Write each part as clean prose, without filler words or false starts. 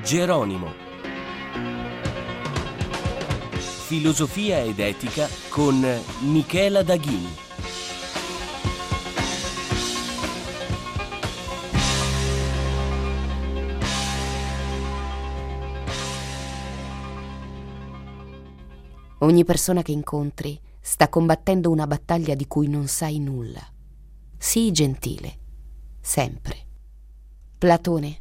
Geronimo. Filosofia ed etica con Michela Daghini. Ogni persona che incontri sta combattendo una battaglia di cui non sai nulla. Sii gentile, sempre. Platone.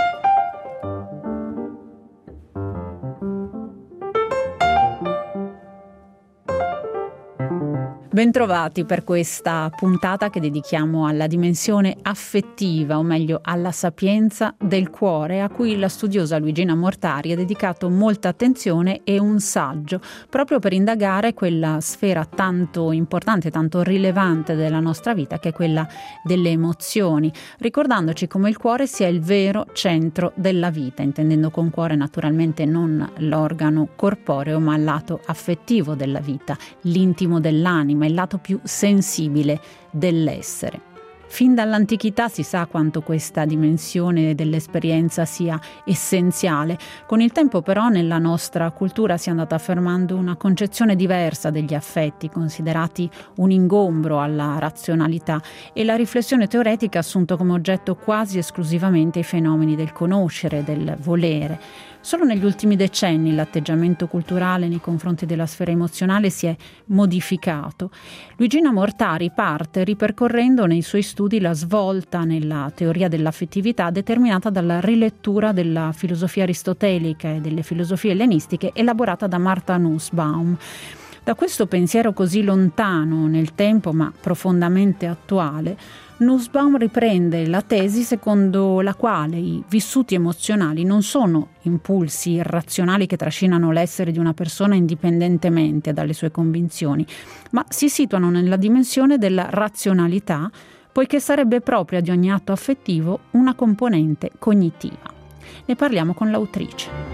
Bentrovati per questa puntata che dedichiamo alla dimensione affettiva, o meglio alla sapienza del cuore, a cui la studiosa Luigina Mortari ha dedicato molta attenzione e un saggio, proprio per indagare quella sfera tanto importante, tanto rilevante della nostra vita, che è quella delle emozioni, ricordandoci come il cuore sia il vero centro della vita, intendendo con cuore naturalmente non l'organo corporeo, ma il lato affettivo della vita, l'intimo dell'anima, il lato più sensibile dell'essere. Fin dall'antichità si sa quanto questa dimensione dell'esperienza sia essenziale. Con il tempo però nella nostra cultura si è andata affermando una concezione diversa degli affetti, considerati un ingombro alla razionalità, e la riflessione teoretica ha assunto come oggetto quasi esclusivamente i fenomeni del conoscere, del volere. Solo negli ultimi decenni l'atteggiamento culturale nei confronti della sfera emozionale si è modificato. Luigina Mortari parte ripercorrendo nei suoi studi la svolta nella teoria dell'affettività determinata dalla rilettura della filosofia aristotelica e delle filosofie ellenistiche elaborata da Martha Nussbaum. Da questo pensiero così lontano nel tempo ma profondamente attuale, Nussbaum riprende la tesi secondo la quale i vissuti emozionali non sono impulsi irrazionali che trascinano l'essere di una persona indipendentemente dalle sue convinzioni, ma si situano nella dimensione della razionalità, poiché sarebbe propria di ogni atto affettivo una componente cognitiva. Ne parliamo con l'autrice.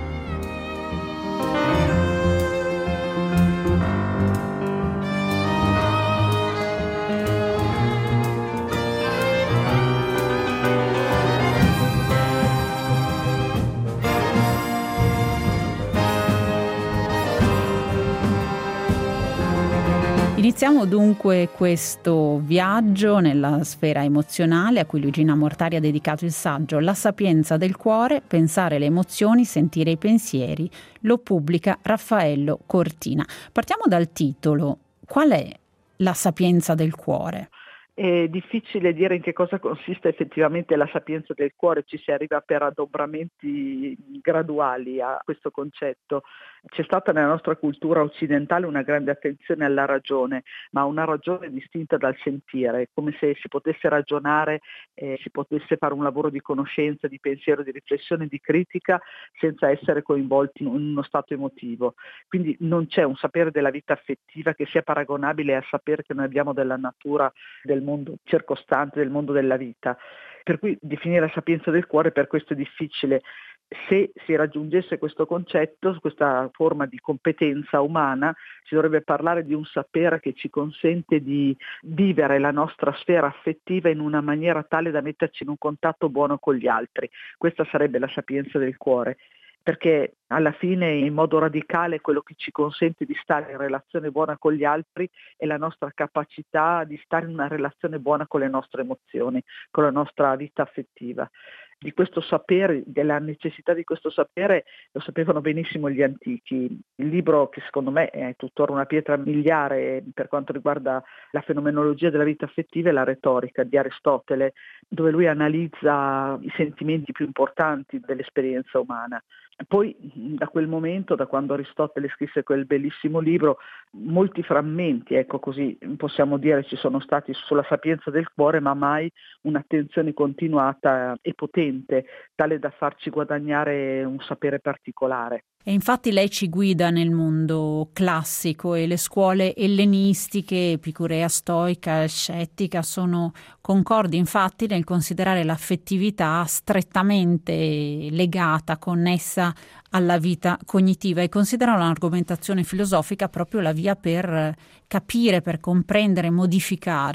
Iniziamo dunque questo viaggio nella sfera emozionale a cui Luigina Mortari ha dedicato il saggio La sapienza del cuore, pensare le emozioni, sentire i pensieri. Lo pubblica Raffaello Cortina. Partiamo dal titolo. Qual è la sapienza del cuore? È difficile dire in che cosa consiste effettivamente la sapienza del cuore, ci si arriva per adombramenti graduali a questo concetto. C'è stata nella nostra cultura occidentale una grande attenzione alla ragione, ma una ragione distinta dal sentire, come se si potesse ragionare, si potesse fare un lavoro di conoscenza, di pensiero, di riflessione, di critica, senza essere coinvolti in uno stato emotivo. Quindi non c'è un sapere della vita affettiva che sia paragonabile al sapere che noi abbiamo della natura, del mondo circostante, del mondo della vita. Per cui definire la sapienza del cuore per questo è difficile. Se si raggiungesse questo concetto, questa forma di competenza umana, si dovrebbe parlare di un sapere che ci consente di vivere la nostra sfera affettiva in una maniera tale da metterci in un contatto buono con gli altri. Questa sarebbe la sapienza del cuore, perché alla fine in modo radicale quello che ci consente di stare in relazione buona con gli altri è la nostra capacità di stare in una relazione buona con le nostre emozioni, con la nostra vita affettiva. Di questo sapere, della necessità di questo sapere, lo sapevano benissimo gli antichi. Il libro che secondo me è tuttora una pietra miliare per quanto riguarda la fenomenologia della vita affettiva è la retorica di Aristotele, dove lui analizza i sentimenti più importanti dell'esperienza umana. Poi da quel momento, da quando Aristotele scrisse quel bellissimo libro, molti frammenti, ecco così possiamo dire, ci sono stati sulla sapienza del cuore, ma mai un'attenzione continuata e potente, tale da farci guadagnare un sapere particolare. E infatti lei ci guida nel mondo classico e le scuole ellenistiche, epicurea, stoica, scettica, sono concordi infatti nel considerare l'affettività strettamente legata, connessa alla vita cognitiva, e considerano l'argomentazione filosofica proprio la via per capire, per comprendere, modificare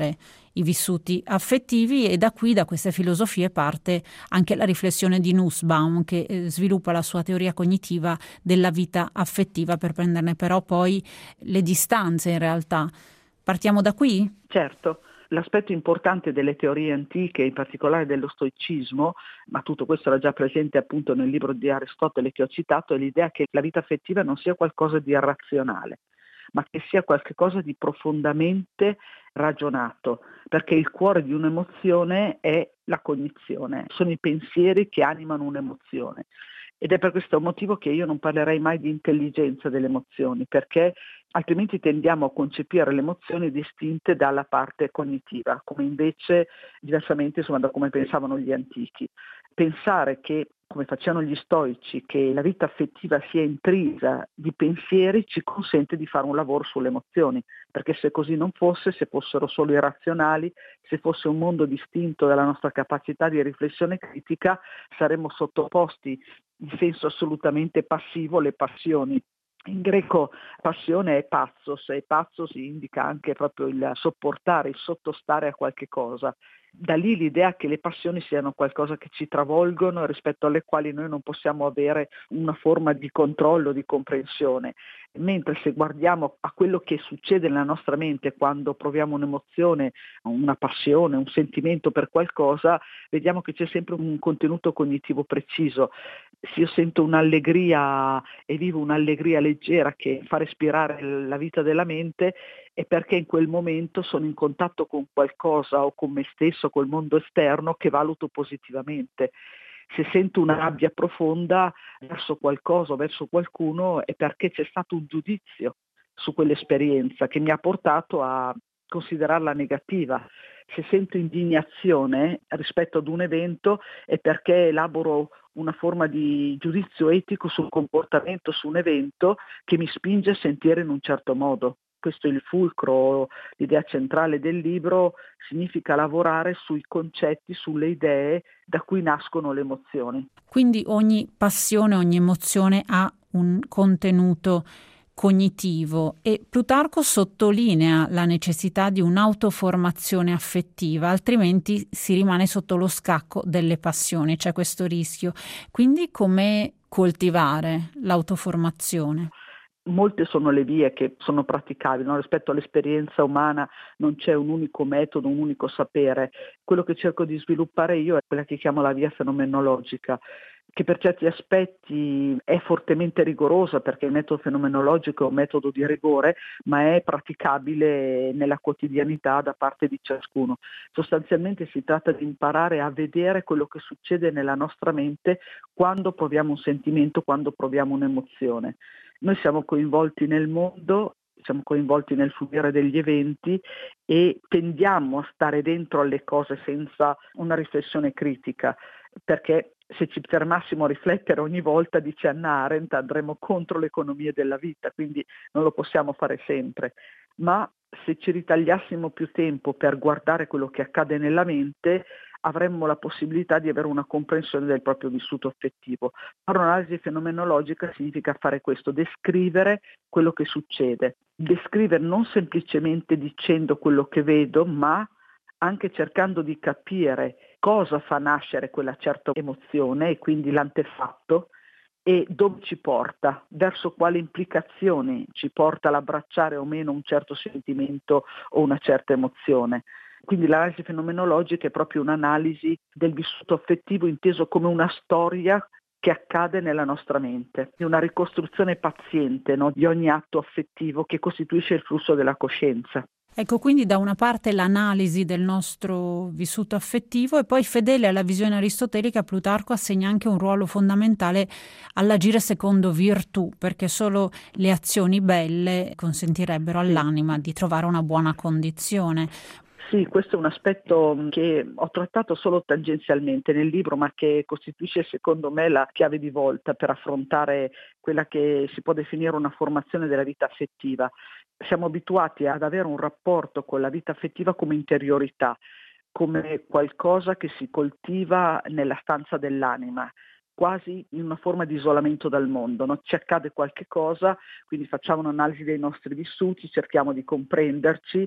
i vissuti affettivi, e da queste filosofie parte anche la riflessione di Nussbaum, che sviluppa la sua teoria cognitiva della vita affettiva, per prenderne però poi le distanze in realtà. Partiamo da qui? Certo. L'aspetto importante delle teorie antiche, in particolare dello stoicismo, ma tutto questo era già presente appunto nel libro di Aristotele che ho citato, è l'idea che la vita affettiva non sia qualcosa di irrazionale, ma che sia qualcosa di profondamente ragionato, perché il cuore di un'emozione è la cognizione, sono i pensieri che animano un'emozione. Ed è per questo motivo che io non parlerei mai di intelligenza delle emozioni, perché altrimenti tendiamo a concepire le emozioni distinte dalla parte cognitiva, come invece diversamente da come pensavano gli antichi. Pensare che, come facevano gli stoici, che la vita affettiva sia intrisa di pensieri ci consente di fare un lavoro sulle emozioni, perché se così non fosse, se fossero solo irrazionali, se fosse un mondo distinto dalla nostra capacità di riflessione critica, saremmo sottoposti in senso assolutamente passivo alle passioni. In greco passione è pazzos, e pazzos indica anche proprio il sopportare, il sottostare a qualche cosa. Da lì l'idea che le passioni siano qualcosa che ci travolgono, rispetto alle quali noi non possiamo avere una forma di controllo, di comprensione. Mentre se guardiamo a quello che succede nella nostra mente quando proviamo un'emozione, una passione, un sentimento per qualcosa, vediamo che c'è sempre un contenuto cognitivo preciso. Se io sento un'allegria e vivo un'allegria leggera che fa respirare la vita della mente, è perché in quel momento sono in contatto con qualcosa o con me stesso, col mondo esterno, che valuto positivamente. Se sento una rabbia profonda verso qualcosa o verso qualcuno è perché c'è stato un giudizio su quell'esperienza che mi ha portato a considerarla negativa. Se sento indignazione rispetto ad un evento è perché elaboro una forma di giudizio etico sul comportamento, su un evento che mi spinge a sentire in un certo modo. Questo è il fulcro, l'idea centrale del libro, significa lavorare sui concetti, sulle idee da cui nascono le emozioni. Quindi ogni passione, ogni emozione ha un contenuto cognitivo, e Plutarco sottolinea la necessità di un'autoformazione affettiva, altrimenti si rimane sotto lo scacco delle passioni, c'è questo rischio. Quindi come coltivare l'autoformazione? Molte sono le vie che sono praticabili, no? Rispetto all'esperienza umana non c'è un unico metodo, un unico sapere. Quello che cerco di sviluppare io è quella che chiamo la via fenomenologica, che per certi aspetti è fortemente rigorosa, perché il metodo fenomenologico è un metodo di rigore, ma è praticabile nella quotidianità da parte di ciascuno. Sostanzialmente si tratta di imparare a vedere quello che succede nella nostra mente quando proviamo un sentimento, quando proviamo un'emozione. Noi siamo coinvolti nel mondo, siamo coinvolti nel fluire degli eventi e tendiamo a stare dentro alle cose senza una riflessione critica, perché se ci fermassimo a riflettere ogni volta, dice Hannah Arendt, andremo contro l'economia della vita, quindi non lo possiamo fare sempre. Ma se ci ritagliassimo più tempo per guardare quello che accade nella mente, avremmo la possibilità di avere una comprensione del proprio vissuto affettivo. Fare un'analisi fenomenologica significa fare questo, descrivere quello che succede. Descrivere non semplicemente dicendo quello che vedo, ma anche cercando di capire cosa fa nascere quella certa emozione e quindi l'antefatto, e dove ci porta, verso quali implicazioni ci porta ad abbracciare o meno un certo sentimento o una certa emozione. Quindi l'analisi fenomenologica è proprio un'analisi del vissuto affettivo inteso come una storia che accade nella nostra mente, è una ricostruzione paziente, no, di ogni atto affettivo che costituisce il flusso della coscienza. Ecco, quindi da una parte l'analisi del nostro vissuto affettivo, e poi, fedele alla visione aristotelica, Plutarco assegna anche un ruolo fondamentale all'agire secondo virtù, perché solo le azioni belle consentirebbero all'anima di trovare una buona condizione. Sì, questo è un aspetto che ho trattato solo tangenzialmente nel libro, ma che costituisce secondo me la chiave di volta per affrontare quella che si può definire una formazione della vita affettiva. Siamo abituati ad avere un rapporto con la vita affettiva come interiorità, come qualcosa che si coltiva nella stanza dell'anima, quasi in una forma di isolamento dal mondo, no? Ci accade qualche cosa, quindi facciamo un'analisi dei nostri vissuti, cerchiamo di comprenderci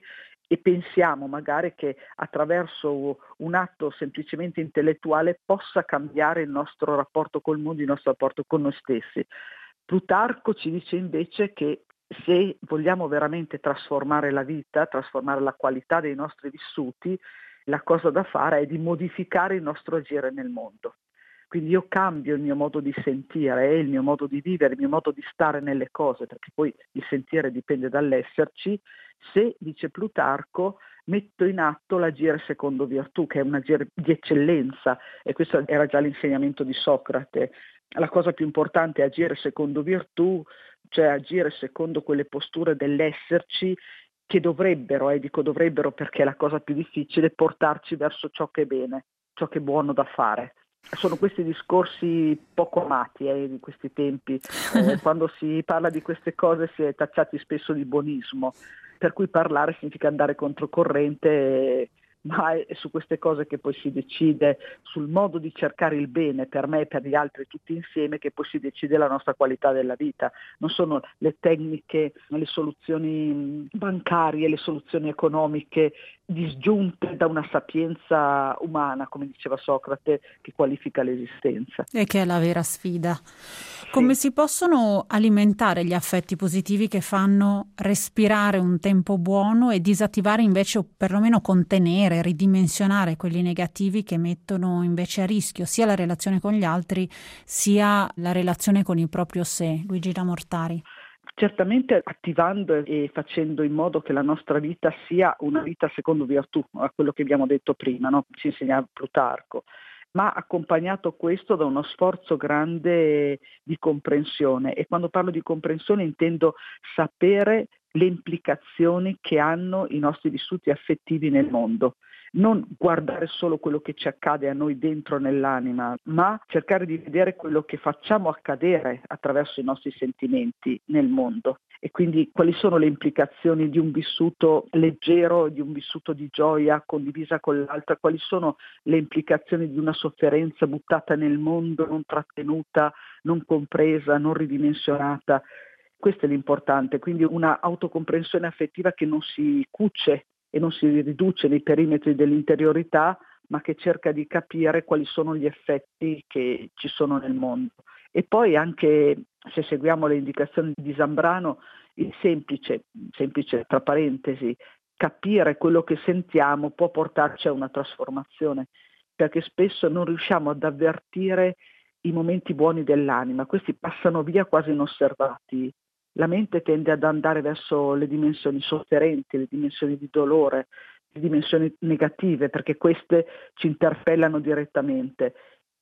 e pensiamo magari che attraverso un atto semplicemente intellettuale possa cambiare il nostro rapporto col mondo, il nostro rapporto con noi stessi. Plutarco ci dice invece che se vogliamo veramente trasformare la vita, trasformare la qualità dei nostri vissuti, la cosa da fare è di modificare il nostro agire nel mondo. Quindi io cambio il mio modo di sentire, il mio modo di vivere, il mio modo di stare nelle cose, perché poi il sentire dipende dall'esserci, se, dice Plutarco, metto in atto l'agire secondo virtù, che è un agire di eccellenza, e questo era già l'insegnamento di Socrate. La cosa più importante è agire secondo virtù, cioè agire secondo quelle posture dell'esserci che dovrebbero, dico dovrebbero perché è la cosa più difficile, portarci verso ciò che è bene, ciò che è buono da fare. Sono questi discorsi poco amati di questi tempi, quando si parla di queste cose si è tacciati spesso di buonismo, per cui parlare significa andare controcorrente, ma è su queste cose che poi si decide, sul modo di cercare il bene per me e per gli altri tutti insieme, che poi si decide la nostra qualità della vita. Non sono le tecniche, le soluzioni bancarie, le soluzioni economiche disgiunte da una sapienza umana, come diceva Socrate, che qualifica l'esistenza. E che è la vera sfida. Come si possono alimentare gli affetti positivi che fanno respirare un tempo buono e disattivare invece, o perlomeno contenere, ridimensionare quelli negativi che mettono invece a rischio sia la relazione con gli altri sia la relazione con il proprio sé? Luigina Mortari. Certamente attivando e facendo in modo che la nostra vita sia una vita secondo virtù, a quello che abbiamo detto prima, no? Ci insegnava Plutarco, ma accompagnato questo da uno sforzo grande di comprensione, e quando parlo di comprensione intendo sapere le implicazioni che hanno i nostri vissuti affettivi nel mondo. Non guardare solo quello che ci accade a noi dentro nell'anima, ma cercare di vedere quello che facciamo accadere attraverso i nostri sentimenti nel mondo. E quindi quali sono le implicazioni di un vissuto leggero, di un vissuto di gioia condivisa con l'altra, quali sono le implicazioni di una sofferenza buttata nel mondo, non trattenuta, non compresa, non ridimensionata. Questo è l'importante, quindi una autocomprensione affettiva che non si cuce e non si riduce nei perimetri dell'interiorità, ma che cerca di capire quali sono gli effetti che ci sono nel mondo. E poi anche, se seguiamo le indicazioni di Zambrano, il semplice tra parentesi, capire quello che sentiamo può portarci a una trasformazione, perché spesso non riusciamo ad avvertire i momenti buoni dell'anima, questi passano via quasi inosservati. La mente tende ad andare verso le dimensioni sofferenti, le dimensioni di dolore, le dimensioni negative, perché queste ci interpellano direttamente,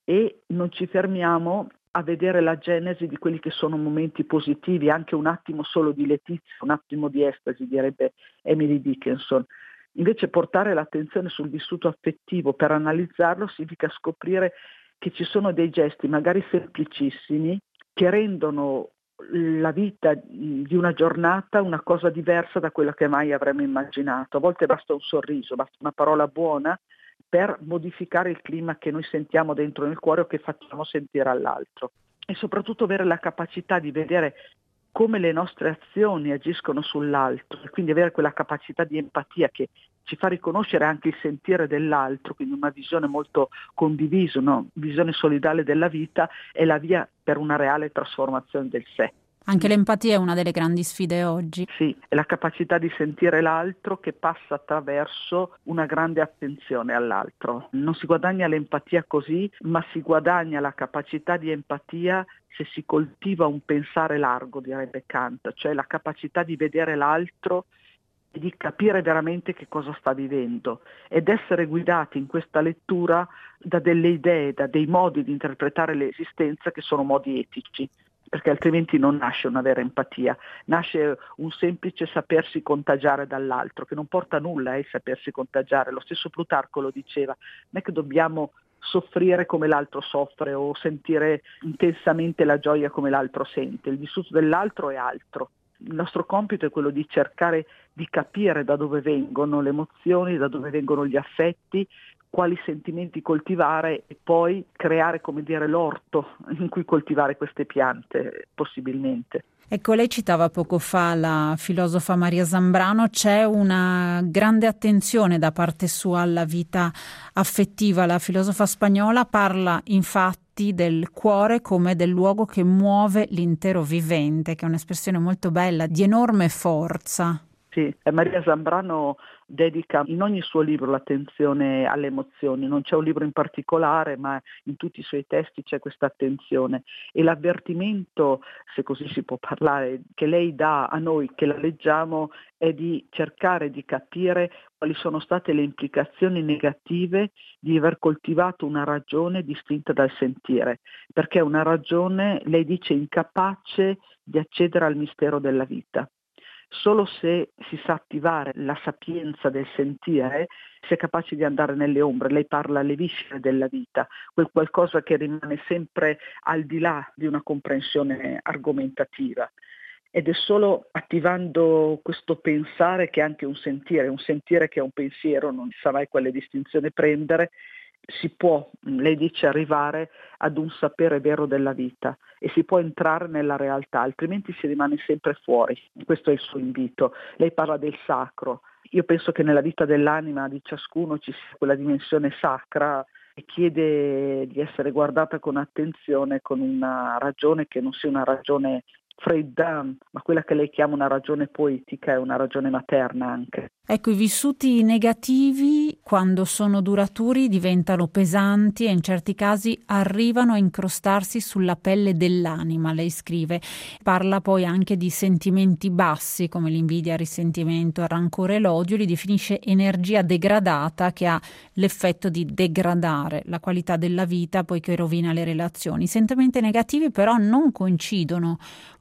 e non ci fermiamo a vedere la genesi di quelli che sono momenti positivi, anche un attimo solo di letizia, un attimo di estasi, direbbe Emily Dickinson. Invece portare l'attenzione sul vissuto affettivo per analizzarlo significa scoprire che ci sono dei gesti magari semplicissimi che rendono la vita di una giornata una cosa diversa da quella che mai avremmo immaginato. A volte basta un sorriso, basta una parola buona per modificare il clima che noi sentiamo dentro nel cuore o che facciamo sentire all'altro. E soprattutto avere la capacità di vedere come le nostre azioni agiscono sull'altro, e quindi avere quella capacità di empatia che ci fa riconoscere anche il sentire dell'altro, quindi una visione molto condivisa, una visione solidale della vita, è la via per una reale trasformazione del sé. Anche l'empatia è una delle grandi sfide oggi. Sì, è la capacità di sentire l'altro che passa attraverso una grande attenzione all'altro. Non si guadagna l'empatia così, ma si guadagna la capacità di empatia se si coltiva un pensare largo, direbbe Kant, cioè la capacità di vedere l'altro e di capire veramente che cosa sta vivendo, ed essere guidati in questa lettura da delle idee, da dei modi di interpretare l'esistenza che sono modi etici, perché altrimenti non nasce una vera empatia, nasce un semplice sapersi contagiare dall'altro, che non porta a nulla il sapersi contagiare. Lo stesso Plutarco lo diceva, non è che dobbiamo soffrire come l'altro soffre o sentire intensamente la gioia come l'altro sente, il vissuto dell'altro è altro. Il nostro compito è quello di cercare di capire da dove vengono le emozioni, da dove vengono gli affetti, quali sentimenti coltivare e poi creare, come dire, l'orto in cui coltivare queste piante, possibilmente. Ecco, lei citava poco fa la filosofa Maria Zambrano, c'è una grande attenzione da parte sua alla vita affettiva. La filosofa spagnola parla infatti del cuore come del luogo che muove l'intero vivente, che è un'espressione molto bella, di enorme forza. Sì, Maria Zambrano dedica in ogni suo libro l'attenzione alle emozioni, non c'è un libro in particolare, ma in tutti i suoi testi c'è questa attenzione e l'avvertimento, se così si può parlare, che lei dà a noi che la leggiamo è di cercare di capire quali sono state le implicazioni negative di aver coltivato una ragione distinta dal sentire, perché è una ragione, lei dice, incapace di accedere al mistero della vita. Solo se si sa attivare la sapienza del sentire si è capaci di andare nelle ombre. Lei parla alle viscere della vita, quel qualcosa che rimane sempre al di là di una comprensione argomentativa. Ed è solo attivando questo pensare che è anche un sentire che è un pensiero, non si sa mai quale distinzione prendere, si può, lei dice, arrivare ad un sapere vero della vita e si può entrare nella realtà, altrimenti si rimane sempre fuori. Questo è il suo invito. Lei parla del sacro. Io penso che nella vita dell'anima di ciascuno ci sia quella dimensione sacra e chiede di essere guardata con attenzione, con una ragione che non sia una ragione fredda, ma quella che lei chiama una ragione poetica e una ragione materna anche. Ecco, i vissuti negativi, quando sono duraturi, diventano pesanti e in certi casi arrivano a incrostarsi sulla pelle dell'anima, lei scrive. Parla poi anche di sentimenti bassi, come l'invidia, il risentimento, il rancore e l'odio, li definisce energia degradata che ha l'effetto di degradare la qualità della vita, poiché rovina le relazioni. I sentimenti negativi però non coincidono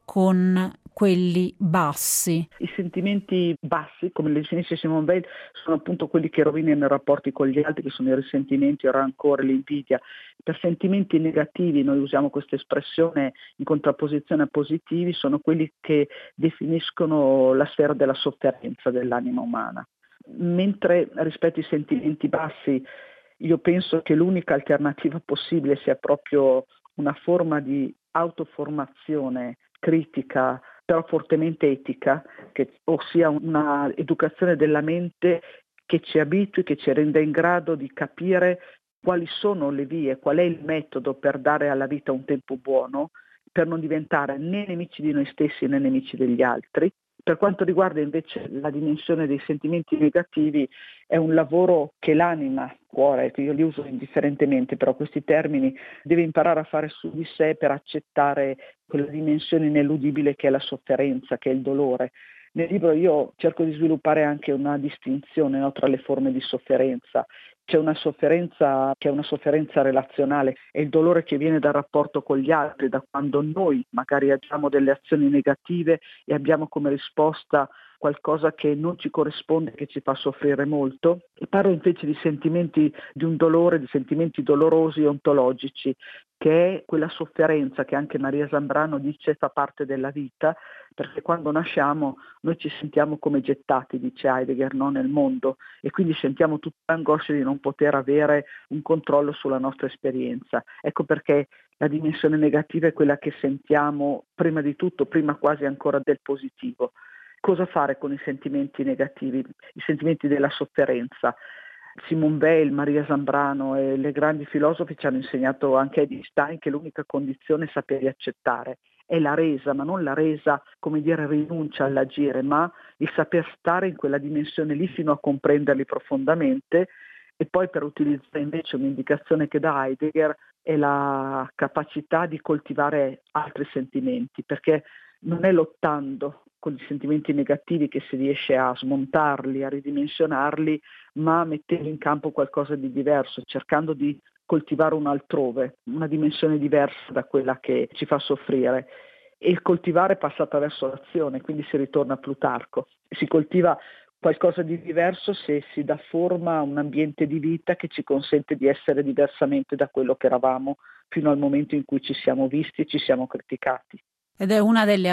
con quelli bassi. I sentimenti bassi, come le definisce Simone Weil, sono appunto quelli che rovinano i rapporti con gli altri, che sono i risentimenti, il rancore, l'invidia. Per sentimenti negativi, noi usiamo questa espressione in contrapposizione a positivi, sono quelli che definiscono la sfera della sofferenza dell'anima umana. Mentre rispetto ai sentimenti bassi, io penso che l'unica alternativa possibile sia proprio una forma di autoformazione critica, però fortemente etica, ossia una educazione della mente che ci abitui, che ci renda in grado di capire quali sono le vie, qual è il metodo per dare alla vita un tempo buono, per non diventare né nemici di noi stessi né nemici degli altri. Per quanto riguarda invece la dimensione dei sentimenti negativi, è un lavoro che l'anima, cuore, che io li uso indifferentemente, però questi termini, deve imparare a fare su di sé per accettare quella dimensione ineludibile che è la sofferenza, che è il dolore. Nel libro io cerco di sviluppare anche una distinzione, no, tra le forme di sofferenza. C'è una sofferenza che è una sofferenza relazionale, è il dolore che viene dal rapporto con gli altri, da quando noi magari agiamo delle azioni negative e abbiamo come risposta qualcosa che non ci corrisponde, che ci fa soffrire molto. E parlo invece di sentimenti di un dolore, di sentimenti dolorosi e ontologici, che è quella sofferenza che anche Maria Zambrano dice fa parte della vita, perché quando nasciamo noi ci sentiamo come gettati, dice Heidegger, no, nel mondo, e quindi sentiamo tutta l'angoscia di non poter avere un controllo sulla nostra esperienza. Ecco perché la dimensione negativa è quella che sentiamo prima di tutto, prima quasi ancora del positivo. Cosa fare con i sentimenti negativi, i sentimenti della sofferenza? Simone Weil, Maria Zambrano e le grandi filosofi ci hanno insegnato, anche Einstein, che l'unica condizione è saperli accettare. È la resa, ma non la resa, come dire, rinuncia all'agire, ma il saper stare in quella dimensione lì fino a comprenderli profondamente. E poi, per utilizzare invece un'indicazione che dà Heidegger, è la capacità di coltivare altri sentimenti, perché non è lottando con i sentimenti negativi che si riesce a smontarli, a ridimensionarli, ma mettendo in campo qualcosa di diverso, cercando di coltivare un altrove, una dimensione diversa da quella che ci fa soffrire. E il coltivare passa attraverso l'azione, quindi si ritorna a Plutarco. Si coltiva qualcosa di diverso se si dà forma a un ambiente di vita che ci consente di essere diversamente da quello che eravamo fino al momento in cui ci siamo visti e ci siamo criticati. Ed è una delle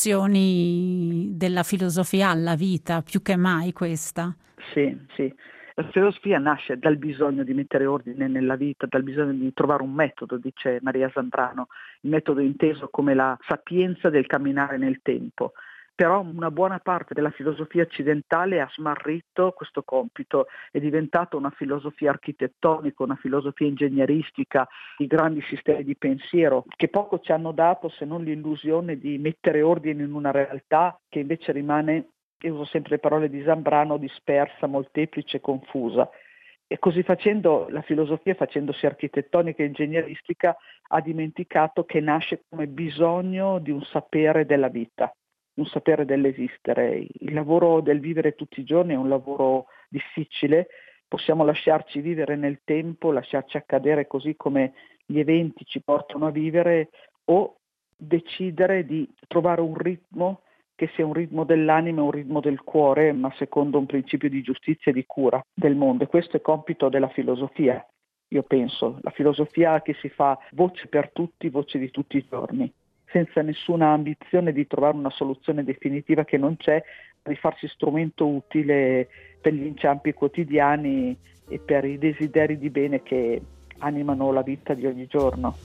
applicazioni della filosofia alla vita, più che mai questa. Sì, sì. La filosofia nasce dal bisogno di mettere ordine nella vita, dal bisogno di trovare un metodo, dice Maria Zambrano, il metodo inteso come la sapienza del camminare nel tempo. Però una buona parte della filosofia occidentale ha smarrito questo compito, è diventata una filosofia architettonica, una filosofia ingegneristica, di grandi sistemi di pensiero, che poco ci hanno dato se non l'illusione di mettere ordine in una realtà che invece rimane, e uso sempre le parole di Zambrano, dispersa, molteplice, confusa. E così facendo la filosofia, facendosi architettonica e ingegneristica, ha dimenticato che nasce come bisogno di un sapere della vita, un sapere dell'esistere. Il lavoro del vivere tutti i giorni è un lavoro difficile, possiamo lasciarci vivere nel tempo, lasciarci accadere così come gli eventi ci portano a vivere, o decidere di trovare un ritmo che sia un ritmo dell'anima, un ritmo del cuore, ma secondo un principio di giustizia e di cura del mondo. E questo è compito della filosofia, io penso, la filosofia che si fa voce per tutti, voce di tutti i giorni, senza nessuna ambizione di trovare una soluzione definitiva che non c'è, di farsi strumento utile per gli inciampi quotidiani e per i desideri di bene che animano la vita di ogni giorno.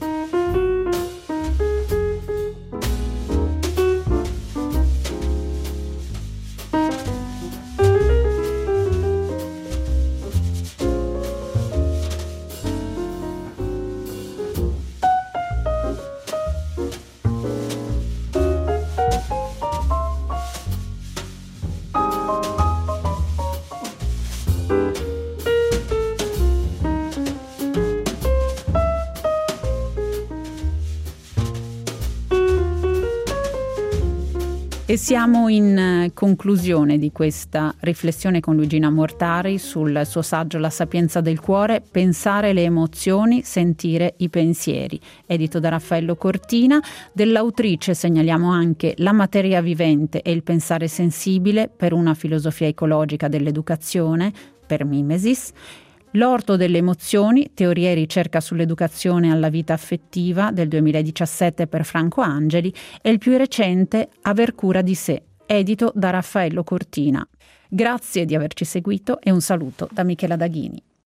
E siamo in conclusione di questa riflessione con Luigina Mortari sul suo saggio La sapienza del cuore, pensare le emozioni, sentire i pensieri, edito da Raffaello Cortina. Dell'autrice segnaliamo anche La materia vivente e il pensare sensibile per una filosofia ecologica dell'educazione, per Mimesis. L'orto delle emozioni, teoria e ricerca sull'educazione alla vita affettiva, del 2017 per Franco Angeli, e il più recente Aver cura di sé, edito da Raffaello Cortina. Grazie di averci seguito e un saluto da Michela Daghini.